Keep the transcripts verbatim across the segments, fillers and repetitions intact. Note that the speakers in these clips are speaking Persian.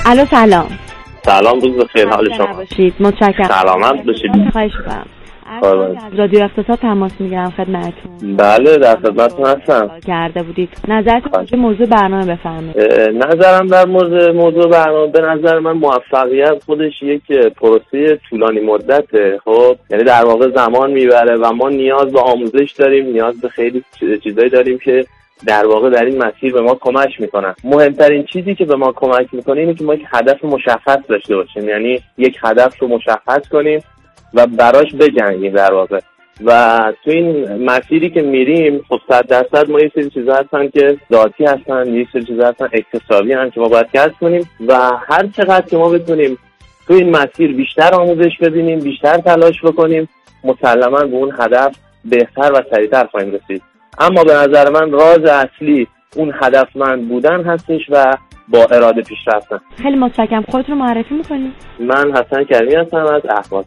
الو سلام. سلام، روز بخیر، حال شما؟ باشید. متشکرم. سلامت باشید. خواهش می‌کنم. از رادیو اقتصاد تماس میگیرم خدمتتون. بله، در خدمتتون هستم. کرده بودید. نظرتون راجع موضوع برنامه بفرمایید. نظرم در مورد موضوع برنامه، به نظر من موفقیت خودش یک پروسه طولانی مدته. خب یعنی در واقع زمان میبره و ما نیاز به آموزش داریم، نیاز به خیلی چیزایی داریم که در واقع در این مسیر به ما کمک میکنن. مهمترین چیزی که به ما کمک میکنه اینه که ما یک هدف مشخص داشته باشیم، یعنی یک هدف رو مشخص کنیم و براش بجنگیم در واقع. و تو این مسیری که میریم خب صد درصد ما یه سری چیزا هستن که ذاتی هستن، یه سری چیزا هستن اکتسابی هستن که ما باید کسب کنیم و هر چقدر که ما بتونیم تو این مسیر بیشتر آموزش ببینیم، بیشتر تلاش بکنیم، مسلماً به اون هدف بهتر و سریعتر خواهیم رسید. اما به نظر من راز اصلی اون هدفمند بودن هستش و با اراده پیش رفتن. خیلی متشکرم. خودتون رو معرفی میکنید؟ من حسن کریمی هستم از اهواز.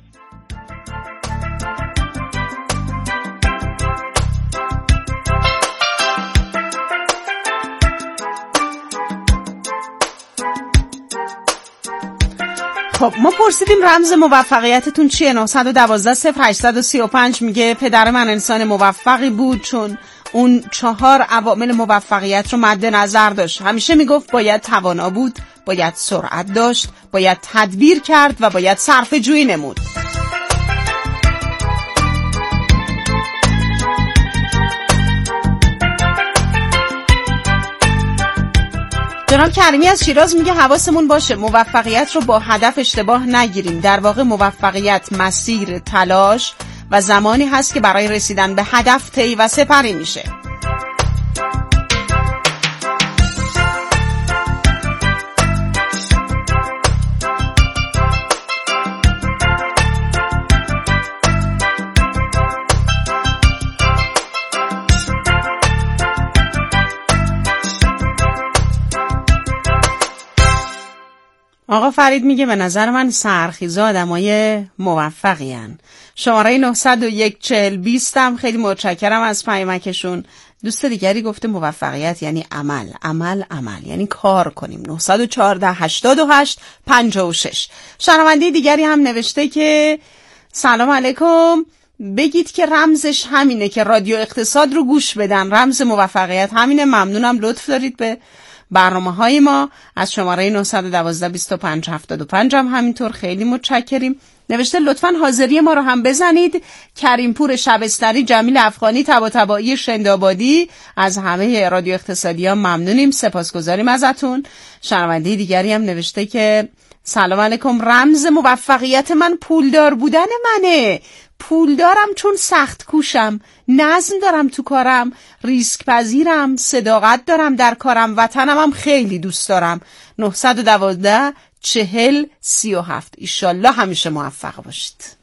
خب ما پرسیدیم رمز موفقیتتون چیه؟ نه یک دو صفر هشت سه پنج میگه پدر من انسان موفقی بود چون اون چهار عوامل موفقیت رو مد نظر داشت. همیشه میگفت باید توانا بود، باید سرعت داشت، باید تدبیر کرد و باید صرفه جویی نمود. جناب کریمی از شیراز میگه حواسمون باشه موفقیت رو با هدف اشتباه نگیریم. در واقع موفقیت مسیر، تلاش و زمانی هست که برای رسیدن به هدف طی و سپری میشه. آقا فرید میگه به نظر من سرخیزا آدمای موفقی هن. شماره نه صفر یک چهل بیست هم خیلی متشکرم از پیامکشون. دوست دیگری گفته موفقیت یعنی عمل عمل عمل، یعنی کار کنیم. نه یک چهار هشت هشت پنج شش. شنونده دیگری هم نوشته که سلام علیکم، بگید که رمزش همینه که رادیو اقتصاد رو گوش بدن. رمز موفقیت همینه. ممنونم، لطف دارید به برنامه های ما. از شماره نه یک دو بیست و پنج هفتاد و پنج هم همینطور خیلی متشکریم. نوشته لطفاً حاضری ما رو هم بزنید. کریم پور شبستری، جمیل افغانی، طباطبایی شندآبادی، از همه رادیو اقتصادی ها ممنونیم، سپاسگزاریم ازتون. شنونده دیگری هم نوشته که سلام علیکم، رمز موفقیت من پولدار بودن منه. پولدارم چون سخت کوشم، نظم دارم تو کارم، ریسک پذیرم، صداقت دارم در کارم، وطنم هم خیلی دوست دارم. نه یک دو چهل سی و هفت. ایشالله همیشه موفق باشید.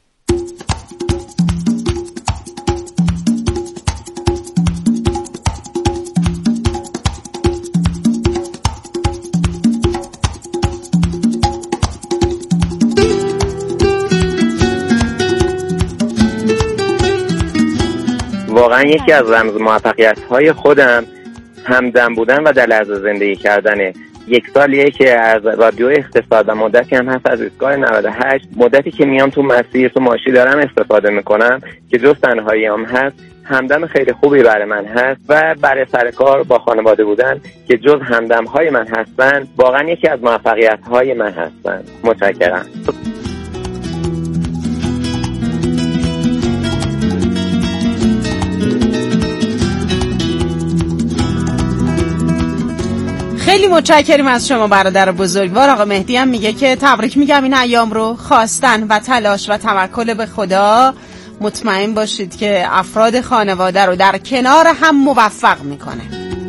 واقعا یکی از رمز موفقیت‌های خودم همدم بودن و در لحظه زندگی کردنه. یک سالیه که از رادیو اقتصاد و مدتی هم هست از ایستگاه نود و هشت، مدتی که میام تو مسیر تو ماشین دارم استفاده میکنم که جز تنهایی هم هست همدم خیلی خوبی برای من هست و برای سر کار با خانواده بودن که جز همدم های من هستن واقعا یکی از موفقیت های من هستن. متشکرم. خیلی متشکریم از شما برادر بزرگوار. آقا مهدی هم میگه که تبریک میگم این ایام رو. خواستن و تلاش و توکل به خدا. مطمئن باشید که افراد خانواده رو در کنار هم موفق میکنه.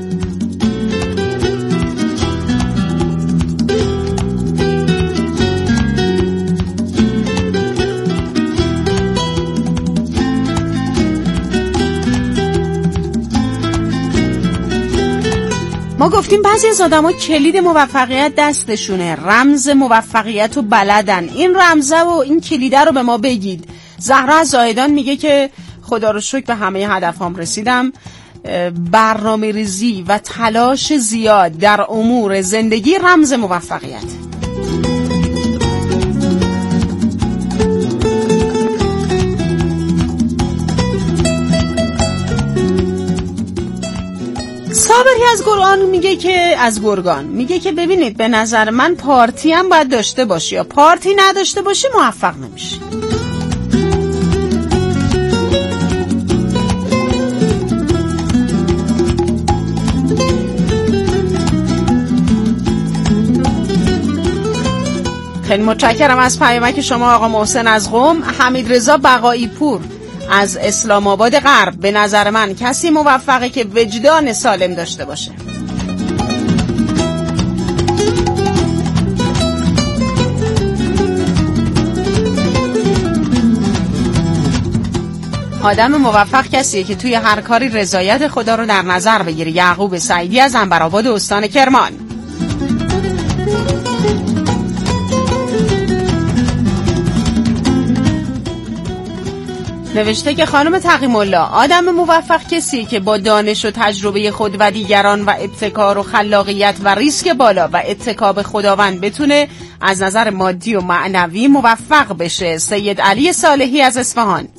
ما گفتیم بعضی از آدم ها کلید موفقیت دستشونه، رمز موفقیت رو بلدن. این رمزه و این کلیده رو به ما بگید. زهرا از زاهدان میگه که خدا رو شکر به همه هدفام رسیدم. برنامه ریزی و تلاش زیاد در امور زندگی رمز موفقیت. جابری از گرگان میگه که از گرگان میگه که ببینید به نظر من پارتی هم باید داشته باشی، یا پارتی نداشته باشی موفق نمیشی. خیلی متشکرم از پیامک شما آقا محسن از قم. حمید رضا بقایی پور از اسلام آباد غرب: به نظر من کسی موفقه که وجدان سالم داشته باشه. آدم موفق کسیه که توی هر کاری رضایت خدا رو در نظر بگیره. یعقوب سعیدی از عنبرآباد استان کرمان. نوشته که خانم تقیم الله: آدم موفق کسیه که با دانش و تجربه خود و دیگران و ابتکار و خلاقیت و ریسک بالا و اتکا به خداوند بتونه از نظر مادی و معنوی موفق بشه. سید علی صالحی از اصفهان.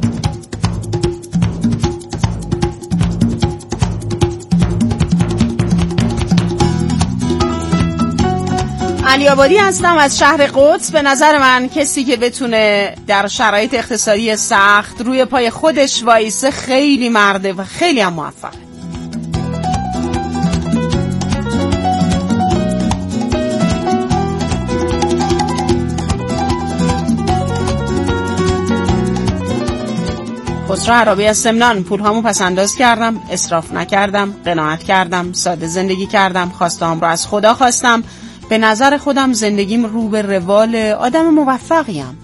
علی آبادی هستم از شهر قدس: به نظر من کسی که بتونه در شرایط اقتصادی سخت روی پای خودش وایسه خیلی مرده و خیلی هم موفقه. خسرو عربی از سمنان: پولهامو پس انداز کردم، اسراف نکردم، قناعت کردم، ساده زندگی کردم، خواستهام رو از خدا خواستم. به نظر خودم زندگیم رو به روال، آدم موفقیم.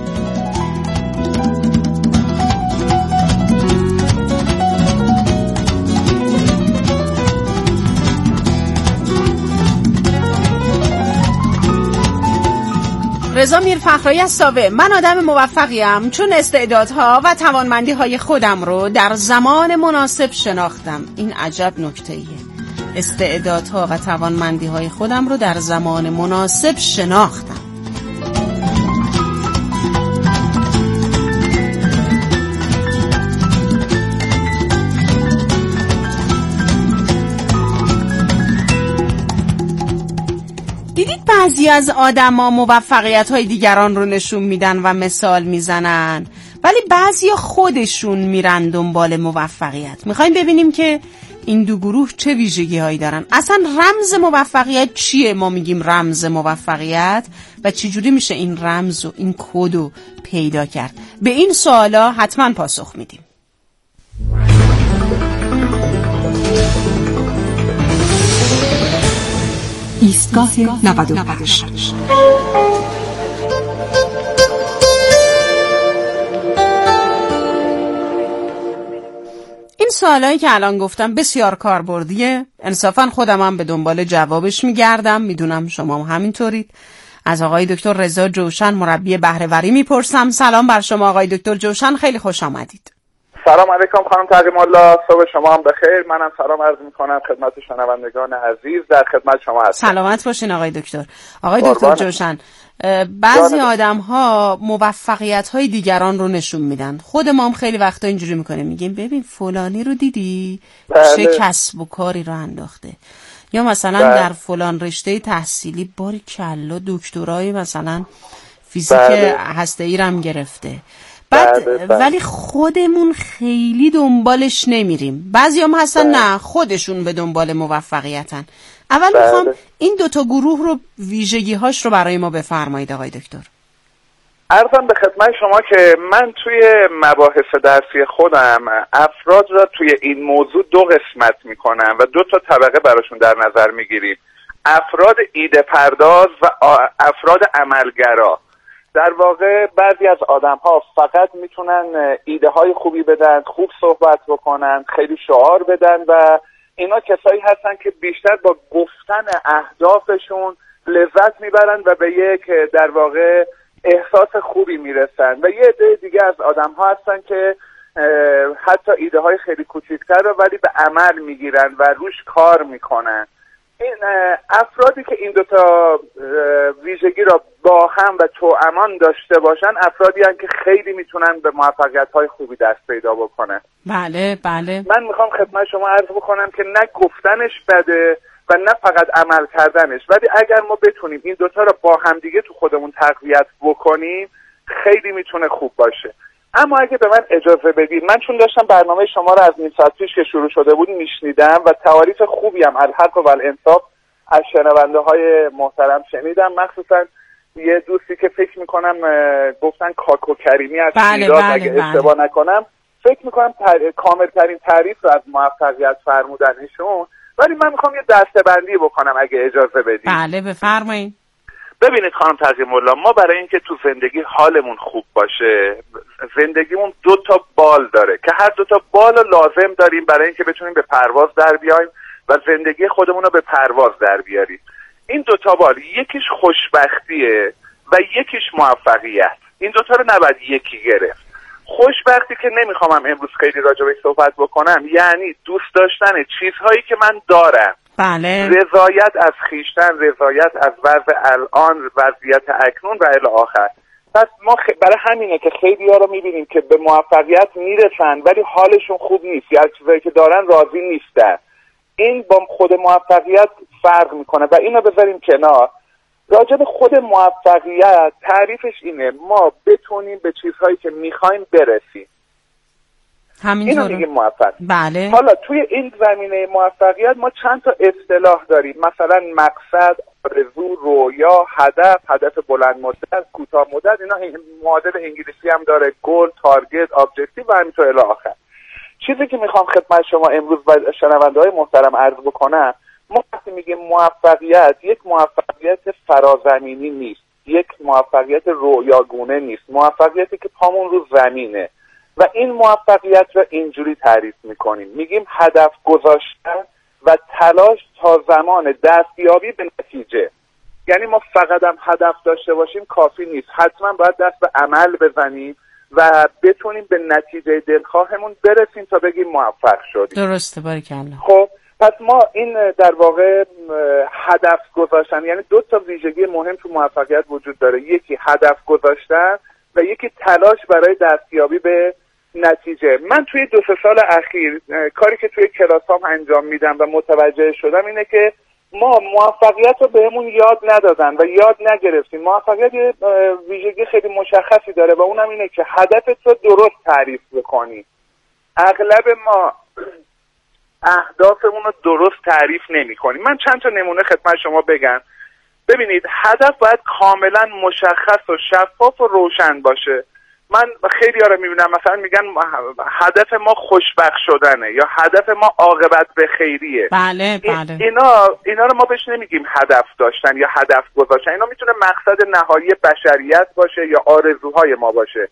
رضا میرفخرایی از ساوه: من آدم موفقیم چون استعدادها و توانمندی‌های خودم رو در زمان مناسب شناختم. این عجب نکته‌ایه. استعدادها و توانمندی‌های خودم رو در زمان مناسب شناختم. دیدید بعضی از آدم‌ها موفقیت‌های دیگران رو نشون میدن و مثال میزنن، ولی بعضیا خودشون میرن دنبال موفقیت. میخوایم ببینیم که این دو گروه چه ویژگی هایی دارن. اصلا رمز موفقیت چیه؟ ما میگیم رمز موفقیت و چجوری میشه این رمز و این کد رو پیدا کرد؟ به این سوالا حتما پاسخ میدیم. ایستگاه نود و پنج. این سوالایی که الان گفتم بسیار کاربردیه. انصافا خودم هم به دنبال جوابش میگردم، میدونم شما هم همینطورید. از آقای دکتر رضا جوشن، مربی بهره‌وری میپرسم. سلام بر شما آقای دکتر جوشن، خیلی خوش آمدید. سلام علیکم خانم تقیم الله، صبح شما هم بخیر. منم سلام عرض میکنم خدمت شنوندگان عزیز، در خدمت شما هستم. سلامت باشین آقای دکتر. آقای دکتر جوشن، بعضی آدم ها موفقیت های دیگران رو نشون میدن. خود ما هم خیلی وقتا اینجوری میکنیم، میگیم ببین فلانی رو دیدی چه کسب و کاری رو انداخته، یا مثلا بله. در فلان رشته تحصیلی باری کلا دکترای مثلا فیزیک بله. هسته‌ای رو هم گرفته. بعد بله بله. ولی خودمون خیلی دنبالش نمیریم. بعضی هم هستن بله. نه خودشون به دنبال موفقیتن. اول بله. میخوام این دوتا گروه رو ویژگی‌هاش رو برای ما بفرمایید آقای دکتر. عرضم به خدمت شما که من توی مباحث درسی خودم افراد را توی این موضوع دو قسمت میکنم و دو تا طبقه براشون در نظر میگیریم: افراد ایده پرداز و افراد عملگرا. در واقع بعضی از آدم‌ها فقط میتونن ایده های خوبی بدن، خوب صحبت بکنن، خیلی شعار بدن و اینا کسایی هستن که بیشتر با گفتن اهدافشون لذت میبرن و به یک در واقع احساس خوبی میرسن. و یه عده دیگه از آدم‌ها هستن که حتی ایده های خیلی کوچیک‌تر رو ولی به عمل میگیرن و روش کار میکنن. این افرادی که این دوتا ویژگی را با هم و توامان داشته باشن افرادی هستند که خیلی میتونن به موفقیت‌های خوبی دست پیدا بکنن. بله بله. من میخوام خدمت شما عرض بکنم که نه گفتنش بده و نه فقط عمل کردنش، ولی اگر ما بتونیم این دوتا رو با هم دیگه تو خودمون تقویت بکنیم خیلی میتونه خوب باشه. اما اگه به من اجازه بدید، من چون داشتم برنامه شما رو از نیم ساعت پیش که شروع شده بود میشنیدم و تعاریف خوبی هم الحق و الانصاف از شنونده های محترم شنیدم، مخصوصا یه دوستی که فکر میکنم گفتن کاکو کریمی از بله شیراز بله اگه بله. اشتباه نکنم، فکر میکنم تر... کامل ترین تعریف رو از موفقیت فرمودن ایشون. ولی من میخوام یه دسته‌بندی بکنم اگه اجازه بدید. بله بفرمایید. ببینید خانم تقی‌الله، ما برای اینکه تو زندگی حالمون خوب باشه، زندگیمون دو تا بال داره که هر دو تا بال رو لازم داریم برای اینکه بتونیم به پرواز در بیایم و زندگی خودمون رو به پرواز در بیاریم. این دو تا بال یکیش خوشبختیه و یکیش موفقیت. این دو تا رو نباید یکی گرفت. خوشبختی که نمیخوام امروز خیلی راجع بهش صحبت بکنم، یعنی دوست داشتن چیزهایی که من دارم. بله. رضایت از خیشتن، رضایت از وضع الان، وضعیت اکنون و الی آخر. پس ما خ... برای همینه که خیلی ها رو میبینیم که به موفقیت میرسن ولی حالشون خوب نیست یا از چیزایی که دارن راضی نیستن. این با خود موفقیت فرق میکنه و اینو بذاریم کنار. راجع به خود موفقیت تعریفش اینه ما بتونیم به چیزهایی که میخوایم برسیم. همینطور. اینو میگیم موفق. بله. حالا توی این زمینه موفقیت ما چند تا اصطلاح داریم، مثلا مقصد، آرزو، رویا، هدف، هدف بلند مدت، کوتاه مدت. اینا معادل انگلیسی هم داره، گول، تارگت، ابجکتیو و همینطور الی آخر. چیزی که میخوام خدمت شما امروز و شنونده‌های محترم عرض بکنم، ما وقتی میگیم موفقیت، یک موفقیت فرازمینی نیست، یک موفقیت رویاگونه نیست، موفقیتی که پامون رو زمینه و این موفقیت رو اینجوری تعریف میکنیم، میگیم هدف گذاشتن و تلاش تا زمان دستیابی به نتیجه. یعنی ما فقط هم هدف داشته باشیم کافی نیست، حتما باید دست به عمل بزنیم و بتونیم به نتیجه دلخواهمون برسیم تا بگیم موفق شدیم. درسته، باریکلا. خب پس ما این در واقع هدف گذاشتن، یعنی دو تا ویژگی مهم تو موفقیت وجود داره، یکی هدف گذاشتن و یکی تلاش برای دستیابی به نتیجه. من توی دو سه سال اخیر کاری که توی کلاسام انجام میدم و متوجه شدم اینه که ما موفقیت رو بهمون یاد ندادن و یاد نگرفتیم. موفقیت یه ویژگی خیلی مشخصی داره و اونم اینه که هدفت رو درست تعریف بکنی. اغلب ما اهدافمون رو درست تعریف نمی کنیم. من چند تا نمونه خدمت شما بگم. ببینید هدف باید کاملا مشخص و شفاف و روشن باشه. من خیلی ها رو میبینم مثلا میگن هدف ما خوشبخت شدنه یا هدف ما عاقبت به خیریه. بله بله. اینا اینا رو ما بهش نمیگیم هدف داشتن یا هدف گذاشتن. اینا میتونه مقصد نهایی بشریت باشه یا آرزوهای ما باشه.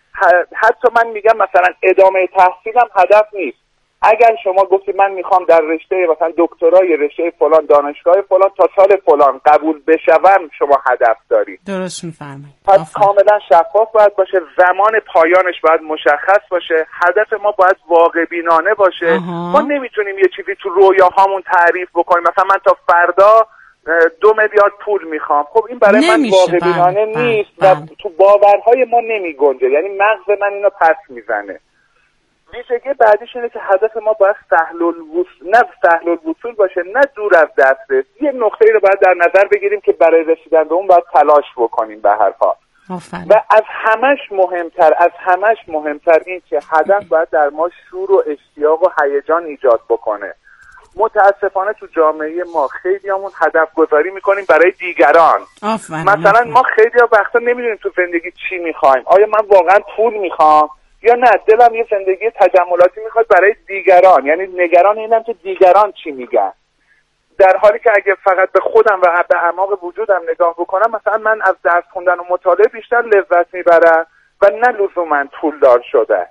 حتی من میگم مثلا ادامه تحصیلم هدف نیست. اگر شما گفتی من میخوام در رشته مثلا دکترای رشته فلان دانشگاه فلان تا سال فلان قبول بشوم، شما هدف داری. درست میفرمایید. پس کاملا شفاف باید باشه، زمان پایانش باید مشخص باشه، هدف ما باید واقع بینانه باشه. آها. ما نمیتونیم یه چیزی تو رویاهامون تعریف بکنیم، مثلا من تا فردا دو میلیارد پول میخوام. خب این برای من واقع بینانه نیست و تو باورهای ما نمیگنجه، یعنی مغز من اینو پس میزنه. ویژگی بعدیش اینه که هدف ما باید سهل الوصول، نه سهل الوصول باشه نه دور از دسترس. یه نقطه‌ای رو باید در نظر بگیریم که برای رسیدن به اون باید تلاش بکنیم به هر حال. و از همش مهمتر از همش مهمتر این که هدف باید در ما شور و اشتیاق و هیجان ایجاد بکنه. متاسفانه تو جامعه ما خیلیامون هدف گذاری میکنیم برای دیگران. آفرین. مثلا ما خیلی وقتا نمیدونیم تو زندگی چی میخوایم. آیا من واقعا پول میخوام یا نه دلم یه زندگی تجملاتی میخواد برای دیگران، یعنی نگران اینم که دیگران چی میگن، در حالی که اگه فقط به خودم و به اعماق وجودم نگاه بکنم، مثلا من از درس خوندن و مطالعه بیشتر لذت میبرم و نه لزوما پولدار شده.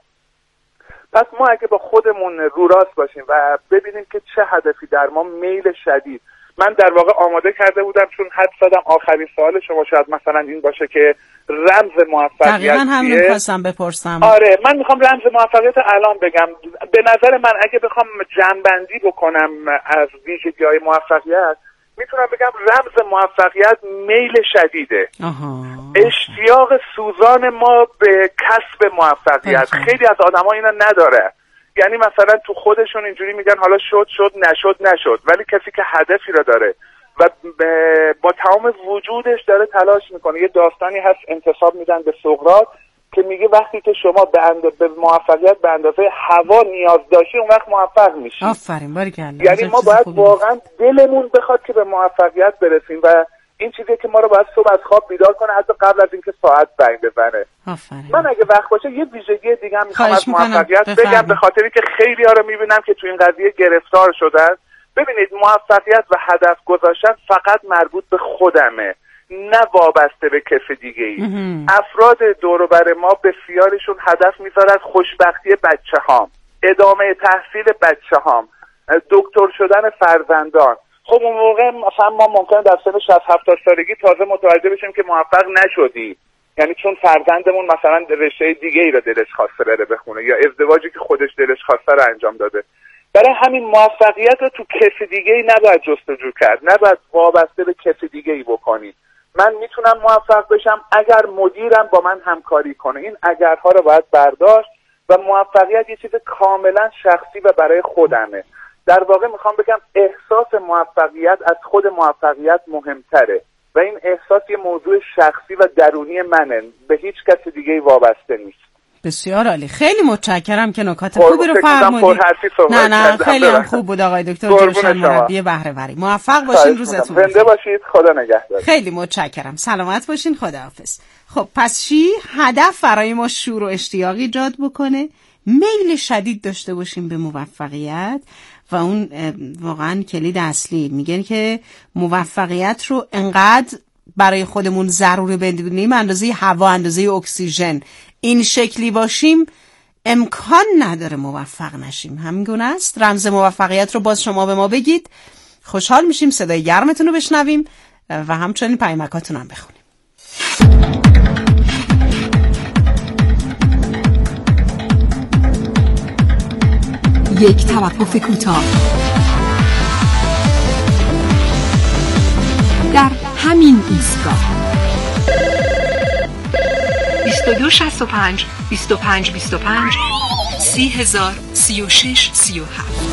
پس ما اگه با خودمون رو راست باشیم و ببینیم که چه هدفی در ما میل شدید. من در واقع آماده کرده بودم چون حد زدم آخرین سوال شما شاید مثلا این باشه که رمز موفقیت دقیقاً همین خواستم بپرسم. آره من میخوام رمز موفقیت الان بگم. به نظر من اگه بخوام جمع‌بندی بکنم از ویژگی‌های موفقیت، میتونم بگم رمز موفقیت میل شدیده. آها. اشتیاق سوزان ما به کسب موفقیت. خیلی از آدما اینا نداره. یعنی مثلا تو خودشون اینجوری میگن حالا شد شد نشد نشد، ولی کسی که هدفی رو داره و با تمام وجودش داره تلاش میکنه. یه داستانی هست انتساب میدن به سقراط که میگه وقتی که شما به, اند... به موفقیت به اندازه هوا نیاز داشتی اون وقت موفق میشی. آفرین باریکلا. یعنی ما باید واقعا دلمون بخواد که به موفقیت برسیم و این چیزیه که ما رو باید صبح از خواب بیدار کنه حتی قبل از اینکه ساعت زنگ بزنه. آفرین. من اگه وقت باشه یه ویژگی دیگه هم میخوام از موفقیت بگم، به خاطری که خیلی ها رو میبینم که تو این قضیه گرفتار شدن. ببینید موفقیت و هدف گذاشتن فقط مربوط به خودمه، نه وابسته به کس دیگه ای. افراد دور و بر ما بسیارشون هدف میذارن خوشبختی بچه هام، ادامه تحصیل بچه هام، دکتر شدن فرزندان. خب اون موقع مثلا ما ممکنه در سن شصت هفتاد سالگی تازه متوجه بشیم که موفق نشدی، یعنی چون فرزندمون مثلا رشته دیگه ای رو دلش خواسته بره بخونه یا ازدواجی که خودش دلش خواسته رو انجام داده. برای همین موفقیت رو تو کسی دیگه ای نباید جستجو کرد، نباید وابسته به کسی دیگه ای بکنی. من میتونم موفق بشم اگر مدیرم با من همکاری کنه. این اگرها رو باید برداشت و موفقیت یه چیز کاملا شخصی و برای خودمه. در واقع میخوام بگم احساس موفقیت از خود موفقیت مهمتره و این احساس یه موضوع شخصی و درونی منه، به هیچ کس دیگه ای وابسته نیست. بسیار عالی، خیلی متشکرم که نکات خوبی رو فرمودید. نه نه خیلی هم خوب بود آقای دکتر جوشن، مربی بهره‌وری. موفق باشین، روزتون بخیر. زنده باشید، خدا نگهدار. خیلی متشکرم، سلامت باشین، خداحافظ. خب پس چی؟ هدف برای ما شور و اشتیاقی ایجاد بکنه، میل شدید داشته باشیم به موفقیت و اون واقعا کلید اصلی. میگن که موفقیت رو انقدر برای خودمون ضروری بدونیم اندازه هوا، اندازه اکسیژن، این شکلی باشیم امکان نداره موفق نشیم. همین گونه است. رمز موفقیت رو باز شما به ما بگید، خوشحال میشیم صدای گرمتون رو بشنویم و همچنین پیامکاتون هم بخونیم. یک توقف کوتاه. در همین ایستگاه بیست و دو شصت و پنج بیست و پنج بیست و پنج سی هزار سی و شش سی و هفت.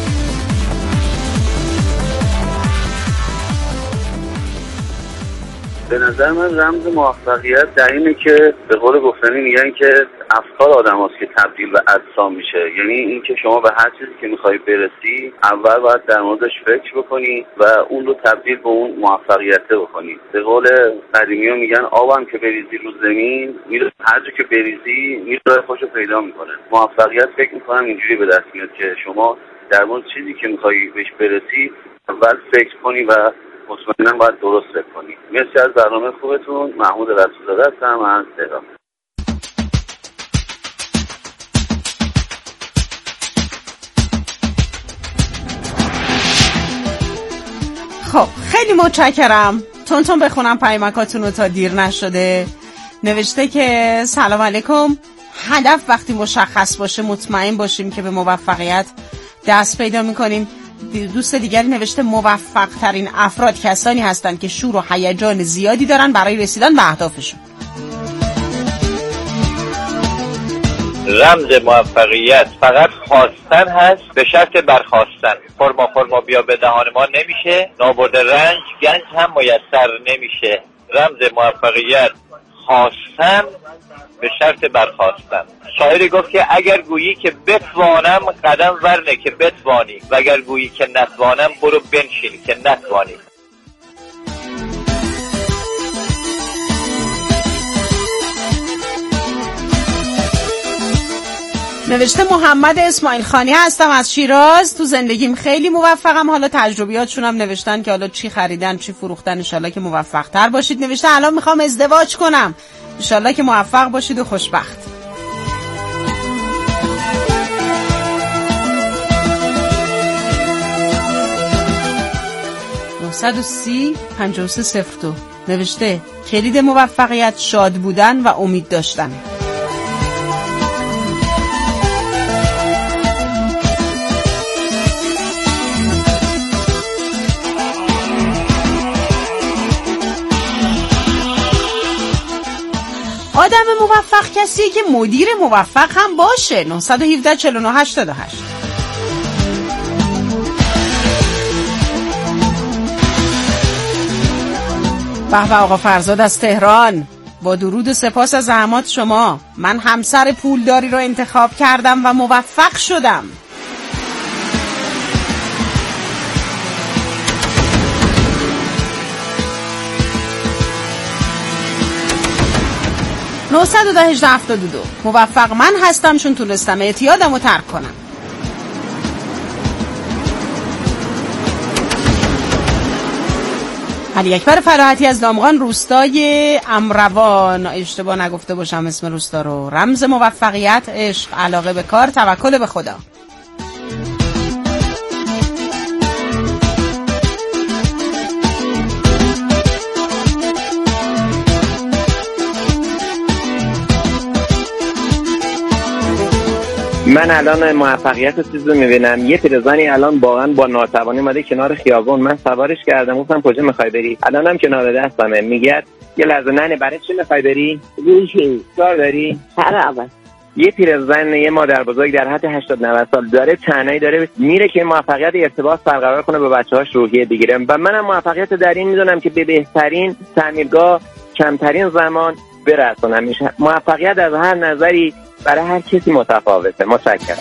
به نظر من رمز موفقیت در اینه که به قول گفتنی میگن که افکار آدم هاست که تبدیل به اجسام میشه. یعنی این که شما به هر چیزی که میخوای برسی اول باید در موردش فکر بکنی و اون رو تبدیل به اون موفقیت بکنی. به قول قدیمی ها میگن آبم که بریزی رو زمین میره، هر جا که بریزی میره راه خودش رو پیدا میکنه. موفقیت فکر میکنم اینجوری به دست میاد که شما در مورد چیزی که میخوای بهش برسی اول فکر کنی و مطمئناً باید درست فکر کنی. مرسی از برنامه خوبتون. محمود رسولزاده هستم از تهران. خب خیلی متشکرم. تون تون بخونم پیامکاتون رو تا دیر نشده. نوشته که سلام علیکم، هدف وقتی مشخص باشه مطمئن باشیم که به موفقیت دست پیدا میکنیم. دوست دیگری نوشته موفق ترین افراد کسانی هستند که شور و هیجان زیادی دارن برای رسیدن به اهدافشون. رمز موفقیت فقط خواستن هست به شرط برخواستن. خرما خرما بیا به دهان ما نمیشه، نابرده رنج گنج هم میسر نمیشه. رمز موفقیت خواستن به شرط برخواستن. شاعری گفت که اگر گویی که بتوانم قدم ورنه که بتوانی و اگر گویی که نتوانم برو بنشین که نتوانی. نوشته محمد اسماعیل خانی هستم از شیراز. تو زندگیم خیلی موفقم. حالا تجربیاتشون هم نوشتن که حالا چی خریدن چی فروختن. انشالله که موفق تر باشید. نوشته الان میخوام ازدواج کنم. انشالله که موفق باشید و خوشبخت. نه سی پنجاه و سه صفر دو نوشته کلید موفقیت شاد بودن و امید داشتن. آدم موفق کسیه که مدیر موفق هم باشه. نه یک هفت چهار نه هشت هشت. به به آقا فرزاد از تهران، با درود و سپاس از زحمات شما. من همسر پولداری رو انتخاب کردم و موفق شدم. نه یک هشت هفت دو. موفق من هستم چون تونستم اعتیادم رو ترک کنم. علی اکبر فراحتی از دامغان، روستای امروان، اشتباه نگفته باشم اسم روستا رو. رمز موفقیت عشق، علاقه به کار، توکل به خدا. من الان موفقیت چیز رو میبینم. یه پیرزنی الان واقعا با ناتوانی اومده کنار خیابون، من سوارش کردم، گفتم کجا میخوای بری؟ الانم کنار دستمه. میگه یه لحظه ننه برای چی میخوای بری؟ گوشی کار داری؟ خرابه. یه پیرزن، یه مادر بزرگ در حد هشتاد نود سال داره، تنهایی داره میره که موفقیت ارتباط برقرار کنه با بچه‌هاش روحیه بگیره. و منم موفقیت در این میدونم که به بهترین تعمیرگاه کمترین زمان برسونم. میشه موفقیت از هر نظری برای هر کسی متفاوته. متشکرم.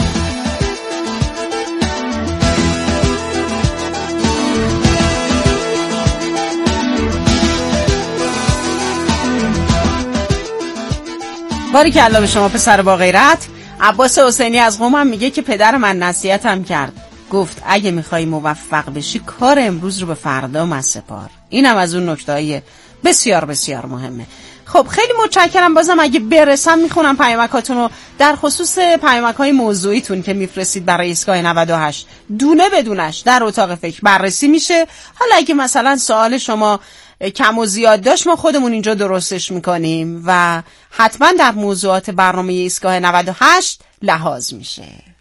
باریکلا به شما پسر با غیرت. عباس حسینی از قم هم میگه که پدر من نصیحتم کرد، گفت اگه میخوای موفق بشی کار امروز رو به فردا مسپار. اینم از اون نکته‌های بسیار بسیار مهمه. خب خیلی متشکرم. بازم اگه برسم میخونم پیامکاتون رو، در خصوص پیامک‌های موضوعیتون که میفرستید برای ایستگاه نود و هشت دونه بدونش در اتاق فکر بررسی میشه. حالا اگه مثلا سوال شما کم و زیاد داشت ما خودمون اینجا درستش میکنیم و حتما در موضوعات برنامه ایستگاه نود و هشت لحاظ میشه.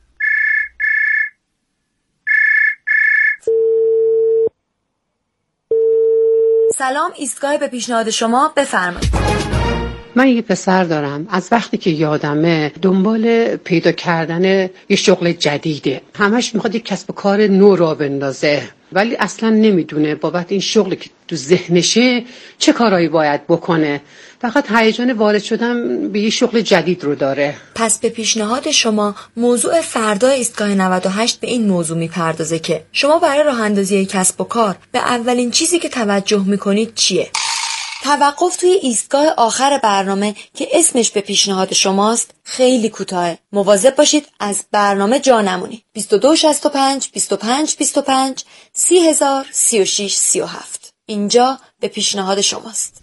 سلام، ایستگاه به پیشنهاد شما، بفرمایید. من یه پسر دارم، از وقتی که یادمه دنبال پیدا کردن یه شغل جدیده. همش میخواد یه کسب و کار نو را بندازه، ولی اصلا نمیدونه بابت این شغلی که تو ذهنشه چه کارهایی باید بکنه. فقط هیجان وارد شدن به یه شغل جدید رو داره. پس به پیشنهاد شما موضوع فردا ایستگاه نود و هشت به این موضوع میپردازه که شما برای راه اندازی کسب و کار به اولین چیزی که توجه میکنید چیه؟ توقف توی ایستگاه آخر برنامه که اسمش به پیشنهاد شماست خیلی کوتاه. مواظب باشید از برنامه جا نمونید. بیست و دو شصت و پنج بیست و پنج بیست و پنج سی هزار سی و شش سی و هفت. اینجا به پیشنهاد شماست.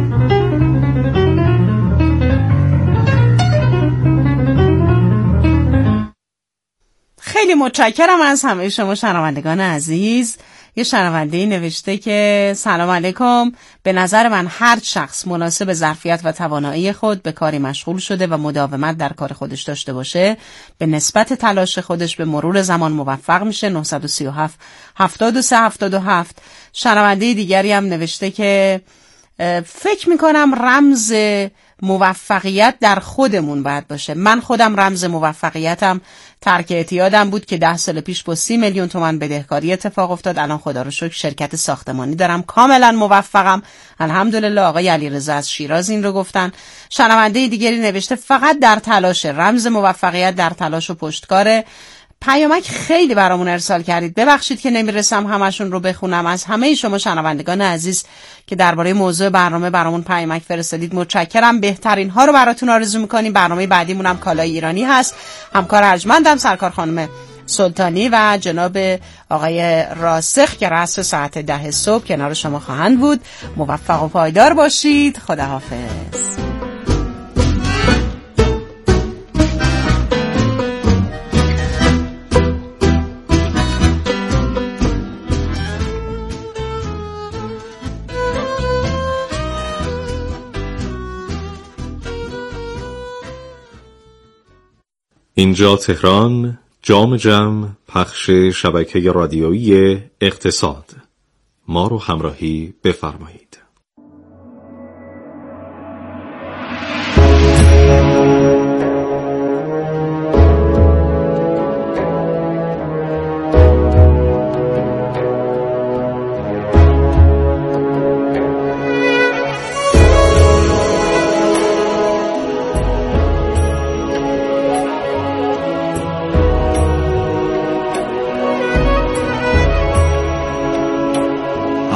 خیلی متشکرم از همه شما شنوندگان عزیز. یه شنونده نوشته که سلام علیکم، به نظر من هر شخص مناسب ظرفیت و توانایی خود به کاری مشغول شده و مداومت در کار خودش داشته باشه به نسبت تلاش خودش به مرور زمان موفق میشه. نه سه هفت هفتاد و سه هفتاد و هفت. شنونده دیگری هم نوشته که فکر میکنم رمز موفقیت در خودمون باید باشه. من خودم رمز موفقیتم ترک اعتیادم بود که ده سال پیش با سی میلیون تومان بدهکاری اتفاق افتاد. الان خدا رو شکر شرکت ساختمانی دارم، کاملا موفقم الحمدلله. آقای علیرضا از شیراز این رو گفتن. شنونده دیگری نوشته فقط در تلاش، رمز موفقیت در تلاش و پشتکاره. پیامک خیلی برامون ارسال کردید، ببخشید که نمیرسم همشون رو بخونم. از همه شما شنوندگان عزیز که درباره موضوع برنامه برامون پیامک فرستادید متشکرم. بهترین ها رو براتون آرزو میکنیم. برنامه بعدیمون هم کالای ایرانی هست. همکار ارجمندم سرکار خانم سلطانی و جناب آقای راسخ که رأس ساعت ده صبح کنار شما خواهند بود. موفق و پایدار باشید. خداحافظ. اینجا تهران، جام جم، پخش شبکه رادیویی اقتصاد. ما رو همراهی بفرمایید.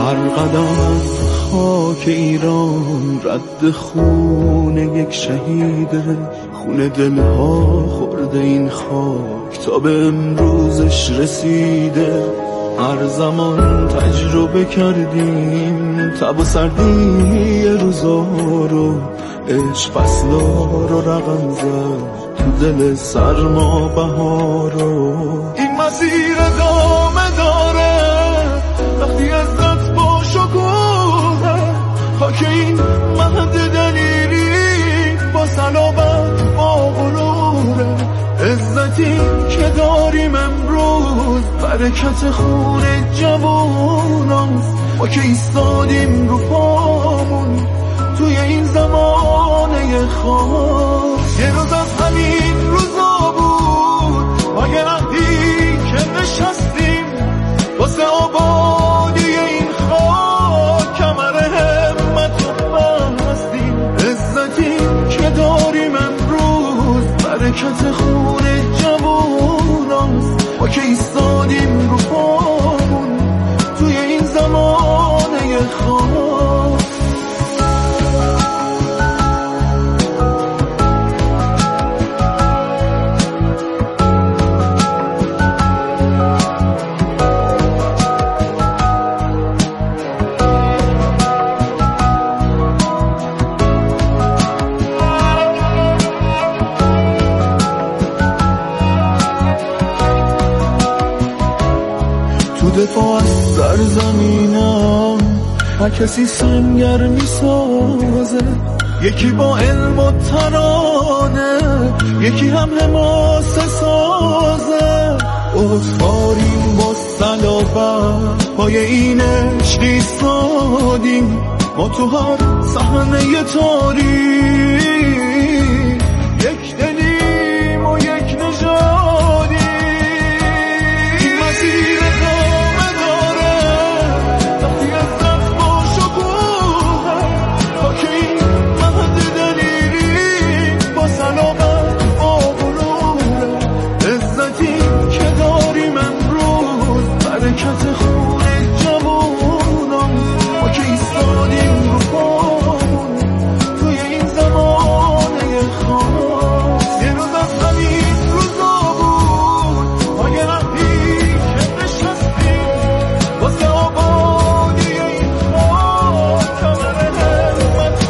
هر قدم از خاک ایران رد خون یک شهیده، خون دلها خورده این خاک تا به امروزش رسیده. هر زمان تجربه کردیم تب و سردی روزا رو، عشق فصلا رو رقم زد تو دل سرما بهارو. این مسیر ادامه داره وقتی عزت با شکوه، خاک این مهد دلیری با صلابت با غروره. عزتی که داریم امروز برکت خون جواناست، ما که ایستادیم رو پامون توی این زمانه خاص. یه روز از همین روزا بود ما یه وقتی که نشستیم واسه آبادی این خاک، کمر همت رو بستیم. عزتی که داریم امروز برکت خون جواناست، ما که ایستادیم رو پامون توی این زمانه خاص. دفاع از سرزمینم هر کسی سنگر میسازه، یکی با علم و ترانه، یکی هم حماسه سازه. اصفاریم با صلابت پای این عشق ایستادیم، ما تو هر صحنه تاریخ یک دلیم و یک نژادیم. این مسیر برکت خون جوانم، ما که ایستادیم رو پامون توی این زمانه خاص. یه روز از همین روزا بود ما یه وقتی که نشستیم واسه آبادی این خاک، کمر همت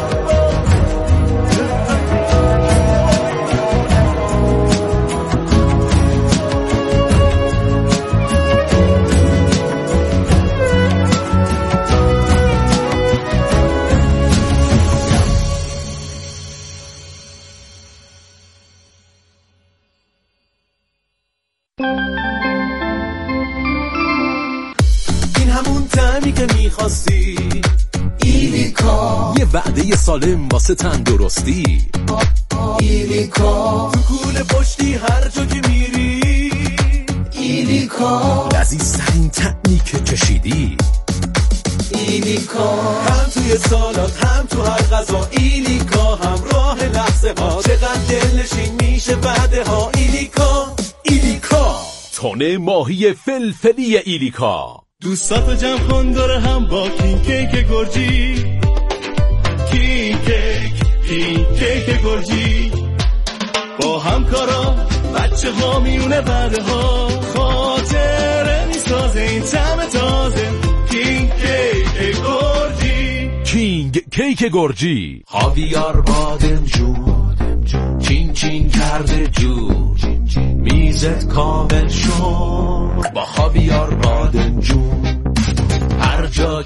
میخواستی. ایلیکا، یه وعده سالم واسه تندرستی. ایلیکا، تو کوله پشتی هر جا که میری. ایلیکا، لذیذترین طعمی که چشیدی. ایلیکا، هم توی سالات هم تو هر غذا. ایلیکا، همراه لحظه ها، چقدر دلنشین میشه وعده ها. ایلیکا، ایلیکا، تونه ماهی فلفلی ایلیکا. دوستاتو جمع کن دور هم با کینگ کیک گرجی. کینگ کیک، کینگ کیک گرجی، با همکارا بچه ها میونه بعده ها، خاطره میسازه این طعم تازه. کینگ کیک گرجی، کینگ کیک گرجی، خاویار بادمجون، چین چین کرده جور، میزت کامل شد با خاویار بادمجون. هر جا